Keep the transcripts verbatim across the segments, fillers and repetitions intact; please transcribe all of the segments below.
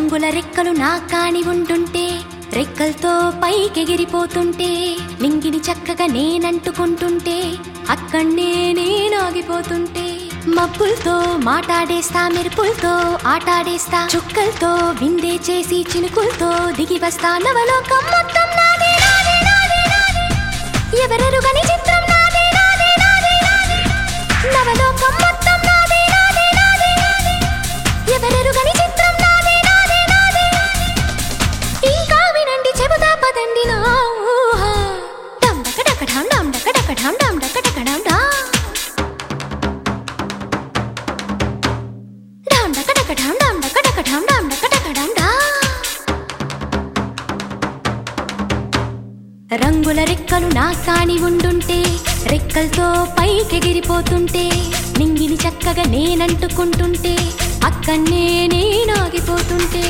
రంగుల రెక్కలు నా కాని ఉంటుంటే రెక్కలతో పైకెగిరిపోతుంటే నింగిని చక్కగా నేనంటుకుంటుంటే అక్కడే నేనాగిపోతుంటే మబ్బులతో మాటాడేస్తా మెరుపులతో ఆటాడేస్తా చుక్కలతో విందే చేసి చినుకులతో దిగి వస్తా నవలోకం మొత్తం నాదే నాదే నాదే నాదే ఎవరెరుగని చిత్రం నాదే నాదే నాదే నాదే నవలోకం మొత్తం నాదే నాదే నాదే నాదే ఎవరెరుగని చిత్రం నాదే నాదే నాదే ఇంకా వినండి చెబుతా పదండి నా ఊహ డమ్ డక డక ఢమ్ డమ్ డక డక ఢమ్ డమ్ డక డక ఢమ్ డా ఢమ్ డక డక ఢమ్ డమ్ డక డక ఢమ్ డమ్ డక డక ఢమ్ డా రంగుల రెక్కలు నా కాని ఉండుంటే రెక్కలతో పైకెగిరిపోతుంటే నింగిని చక్కగా నేనంటుకుంటుంటే అక్కడే నేనాగిపోతుంటే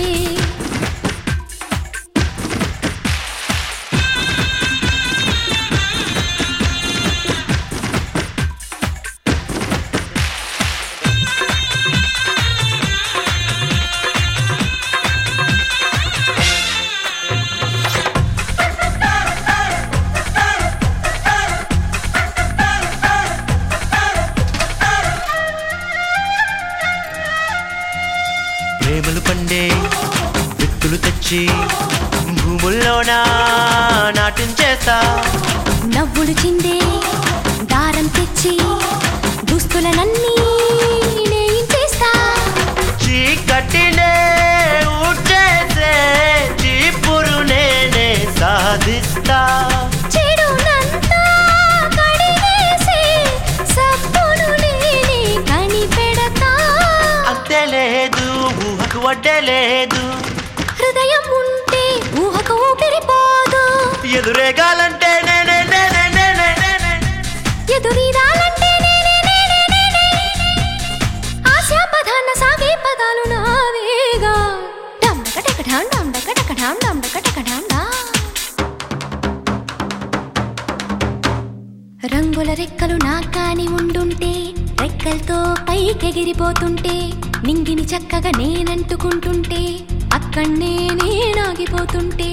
ప్రేమలు పండే విత్తులు తెచ్చి భూముల్లోనా నాటించేస్తా నవ్వులు చిందే దారం తెచ్చి దుస్తులనన్నీ నేయించేస్తా చీకటినే ఊడ్చేసే చీపురు నేనే సాధిస్తా చెడునంతా కడిగేసే సబ్బును నేనే కనిపెడతా అంతే లేదు ఊహకు వడ్డే లేదు హృదయం ఉంటే ఊహకు ఊపిరిపోదు ఎదురేగాలంటే నేనే నేనే నేనే నేనే ఎదురీదాలంటే నేనే నేనే నేనే ఆశా పదాన సాగే పదాలు నావేగా డమ్ డక డక ఢమ్ డమ్ డక డక ఢమ్ డమ్ డక డక ఢమ్ డా రంగుల రెక్కలు నా కాని ఉండుంటే రెక్కలతో పైకెగిరిపోతుంటే నింగిని చక్కగా నేనంటుకుంటుంటే అక్కడే నేనాగిపోతుంటే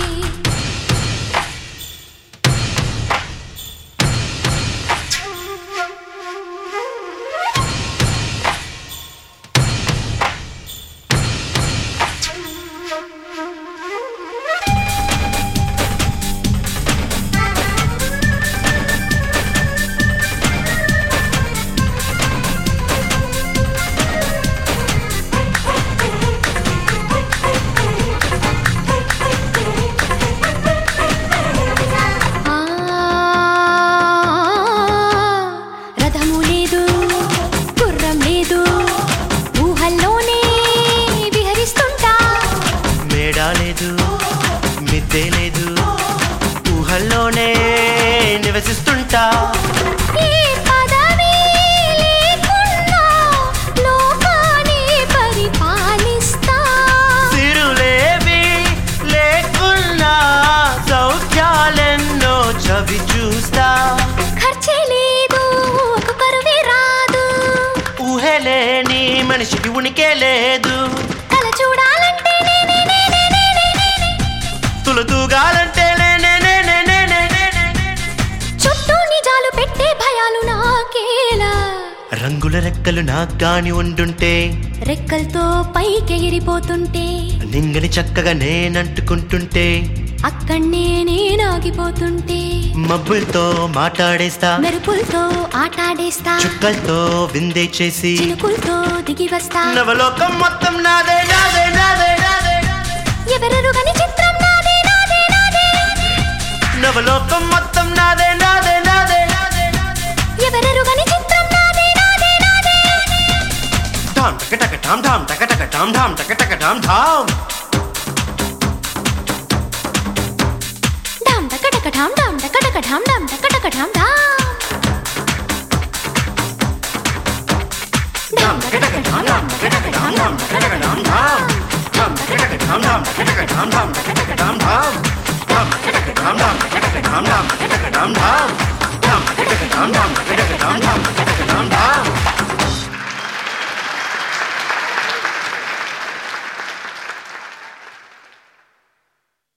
లేదు మిద్దే లేదు ఊహల్లోనే నివసిస్తుంటా సిరులేవి లేకున్నా సౌఖ్యాలెన్నో చవి చూస్తా ఖర్చే లేదు ఒక పరువే రాదు ఊహలేని మనిషికి ఉనికే లేదు కల చూడాలంటే తులతూగాలంటే చుట్టూ నిజాలు పెట్టే భయాలు నాకేలా రంగుల రెక్కలు నాకు గాని ఉండుంటే రెక్కలతో పైకెగిరిపోతుంటే నింగని చక్కగా నేనంటుకుంటుంటే అక్కడే నేనాగిపోతుంటే మబ్బులతో మాట్లాడేస్తా మెరుపులతో ఆటాడేస్తా చుక్కలతో విందే చేసి చినుకులతో దిగి వస్తా నవలోకం మొత్తం నాదే నాదే నాదే నాదే ఎవరెరుగని చిత్రం నాదే నాదే నాదే నవలోకం మొత్తం నాదే నాదే నాదే నాదే ఎవరెరుగని చిత్రం నాదే నాదే నాదే ఢామ్ టక టక ఢామ్ ఢామ్ టక టక ఢామ్ ఢామ్ టక టక ఢామ్ ఢామ్ ఢామ్ టక టక ఢామ్ ఢామ్ టక టక ఢామ్ ఢామ్ టక టక ఢామ్ ఢామ్ ఢామ్ టక టక ఢామ్ ఢామ్ టక టక ఢామ్ ఢామ్ టక టక ఢామ్ ఢామ్ ఢామ్ టక టక ఢామ్ ఢామ్ టక టక ఢామ్ ఢామ్ టక టక ఢామ్ ఢామ్ ఢామ్ టక టక ఢామ్ ఢామ్ టక టక ఢామ్ ఢామ్ టక టక ఢామ్ ఢామ్ ఢామ్ టక టక ఢామ్ ఢామ్